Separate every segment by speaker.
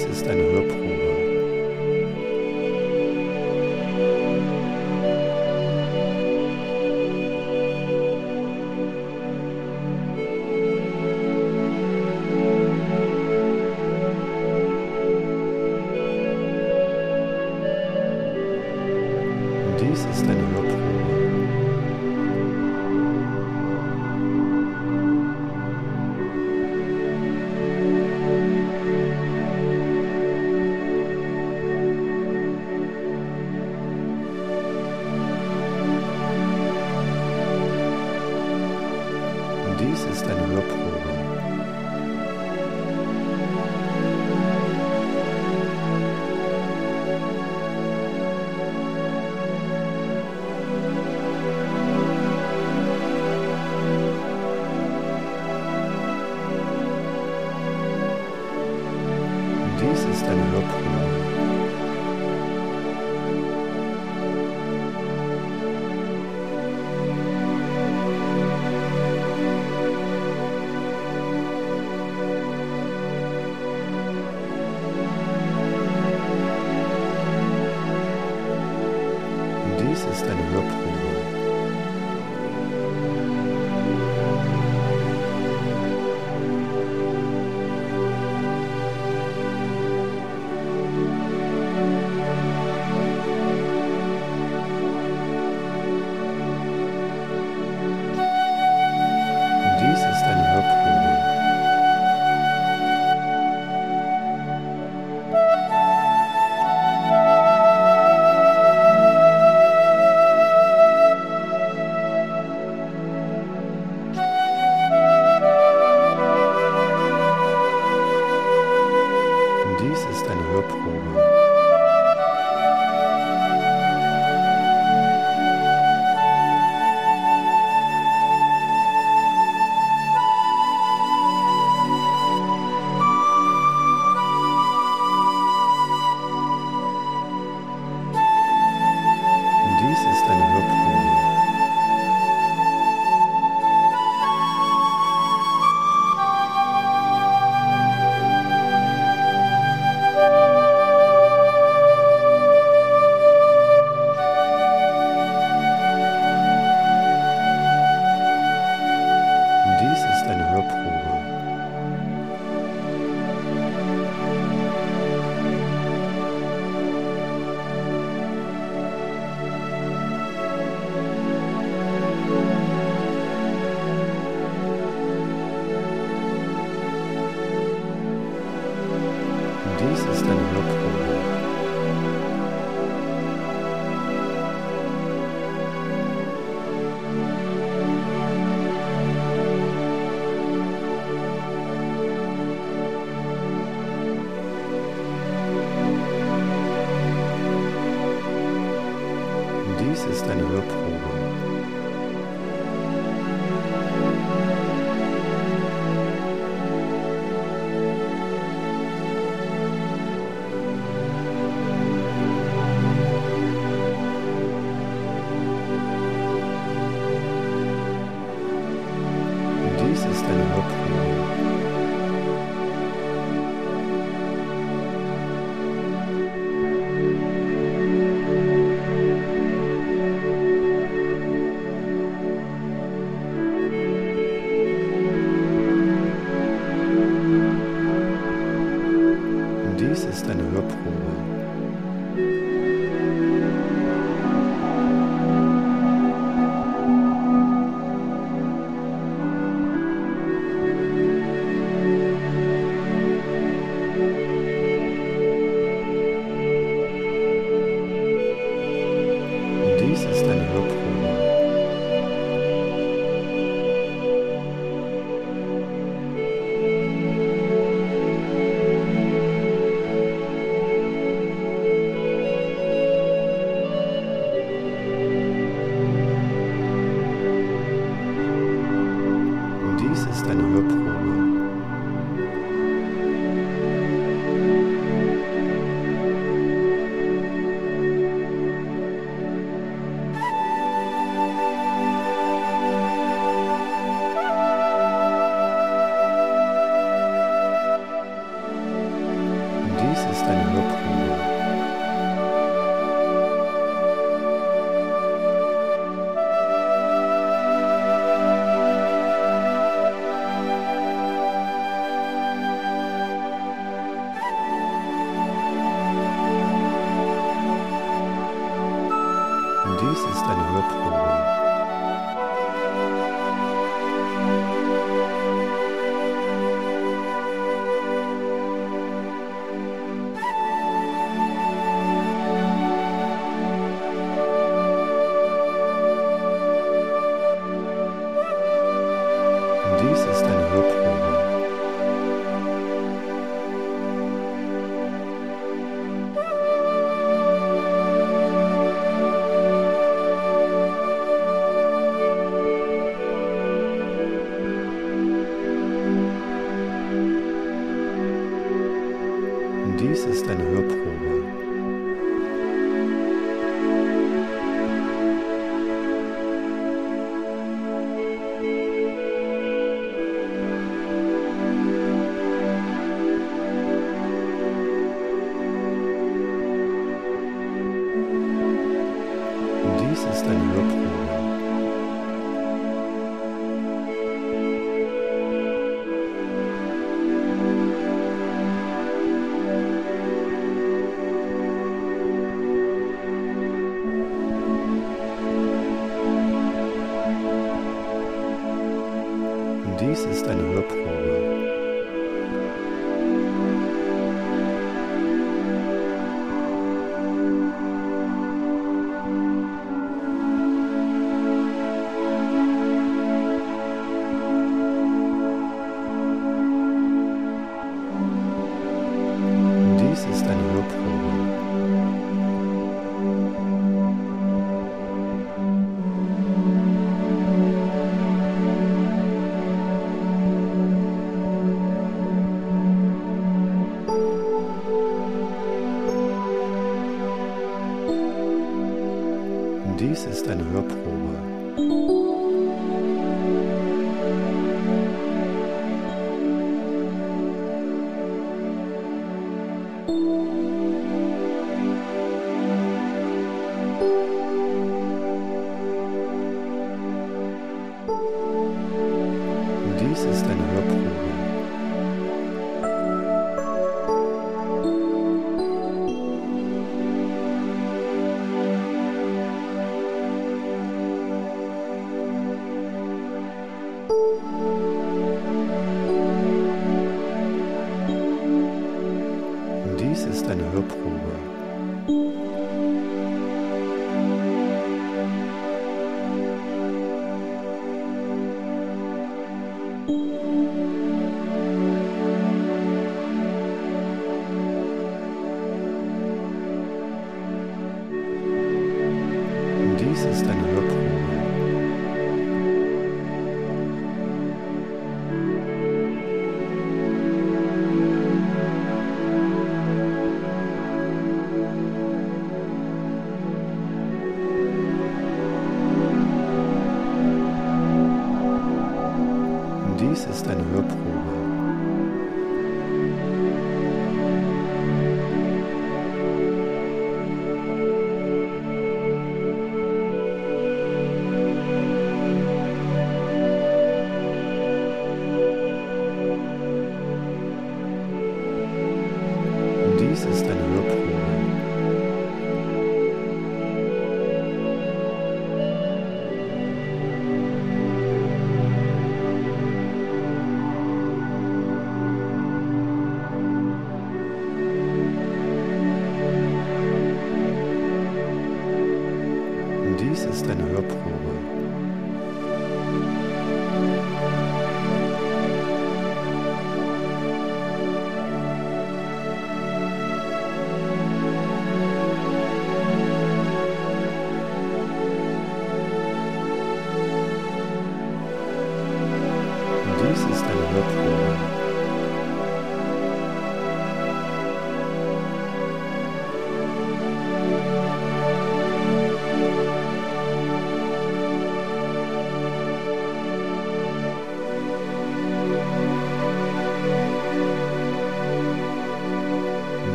Speaker 1: Dies ist eine Hörprobe. Dies ist eine Hörprobe. Dies ist eine Hörprobe. Dies ist eine Hörprobe. Dies ist eine Hörprobe. Dies ist eine Hörprobe. Dies ist eine Hörprobe. Dies ist eine Hörprobe. Dies ist eine Hörprobe. Dies ist eine Hörprobe. Dies ist eine Hörprobe. Dies ist eine Hörprobe. Dies ist eine Hörprobe. Dies ist eine Hörprobe. Dies ist eine Hörprobe. Dies ist eine Hörprobe. Dies ist eine Hörprobe. Dies ist eine Hörprobe. Dies ist eine Hörprobe. Dies ist eine Hörprobe. Dies ist eine Hörprobe. Dies ist eine Hörprobe. Dies ist eine Hörprobe. Dies ist eine Hörprobe. Dies ist eine Hörprobe. Dies ist eine Hörprobe. Dies ist eine Hörprobe. Dies ist eine Hörprobe.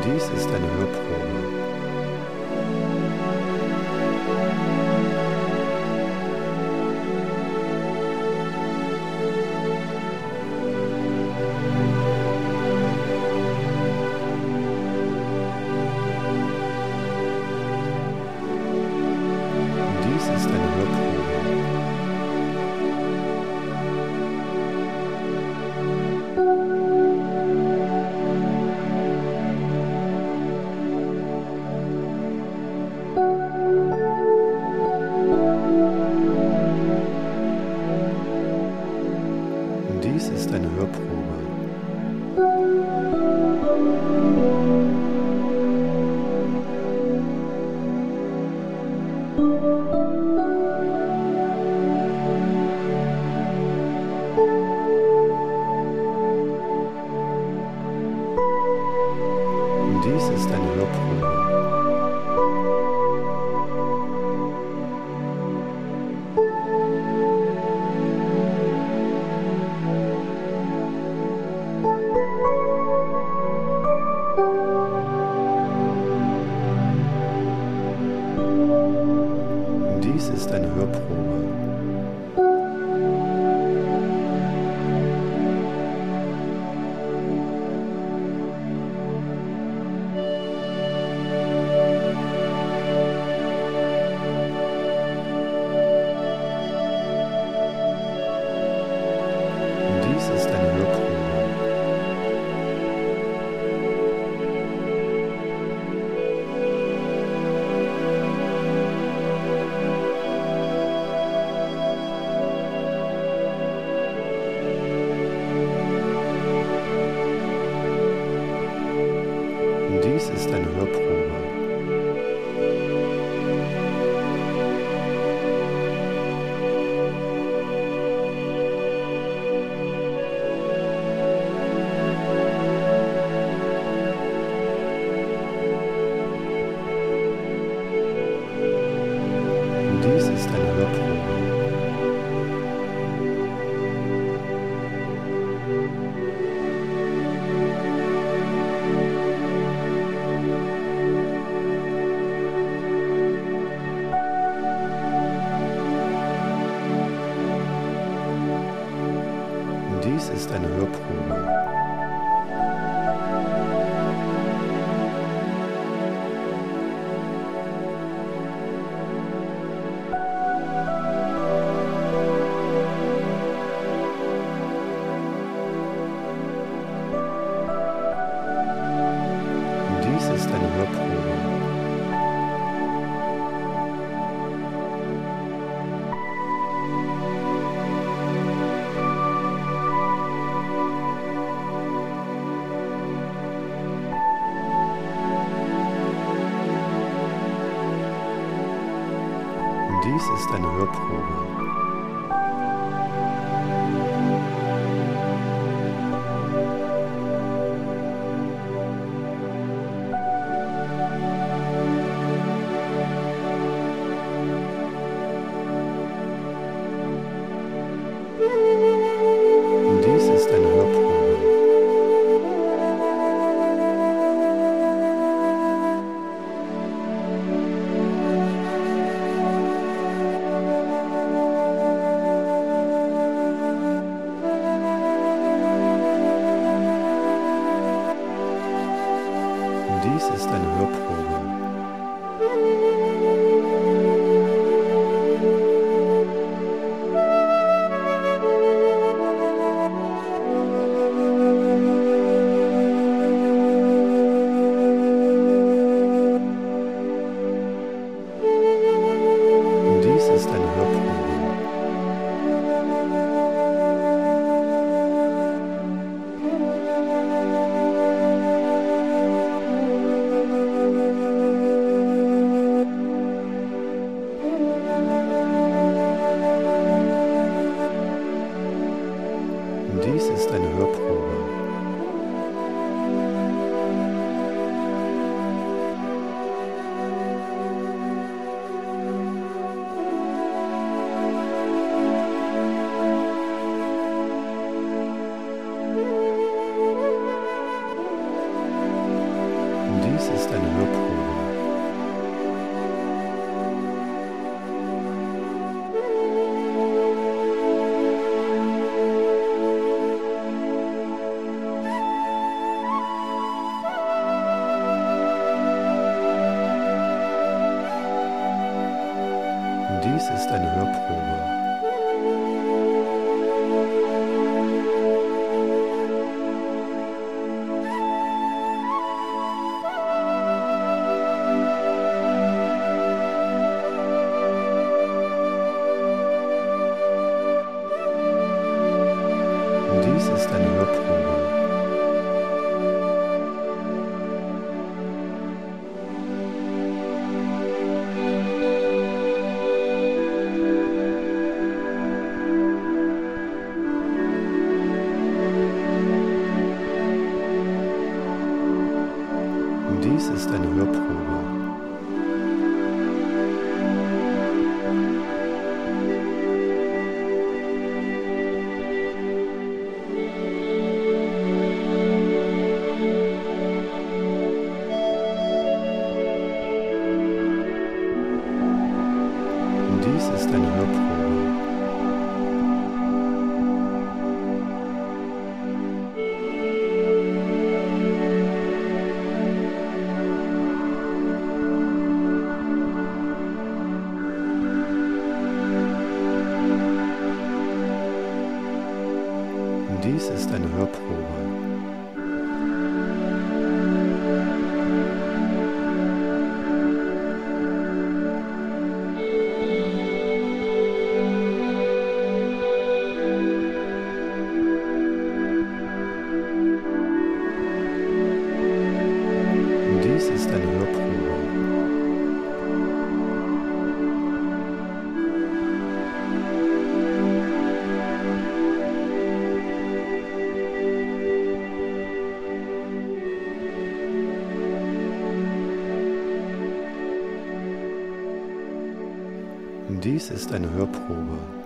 Speaker 1: Dies ist eine Hörprobe. Dies ist eine Hörprobe. Dies ist eine Hörprobe. Dies ist eine Hörprobe. Dies ist eine Hörprobe. Dies ist eine Hörprobe. Dies ist eine Hörprobe. Dies ist eine Hörprobe. Dies ist eine Hörprobe. Dies ist eine Hörprobe. Dies ist eine Hörprobe. Dies ist eine Hörprobe. Dies ist eine Hörprobe. Dies ist eine Hörprobe. Dies ist eine Hörprobe. Dies ist eine Hörprobe. Dies ist eine Hörprobe. Dies ist eine Hörprobe. Dies ist eine Hörprobe. Dies ist eine Hörprobe. Dies ist eine Hörprobe. Dies ist eine Hörprobe.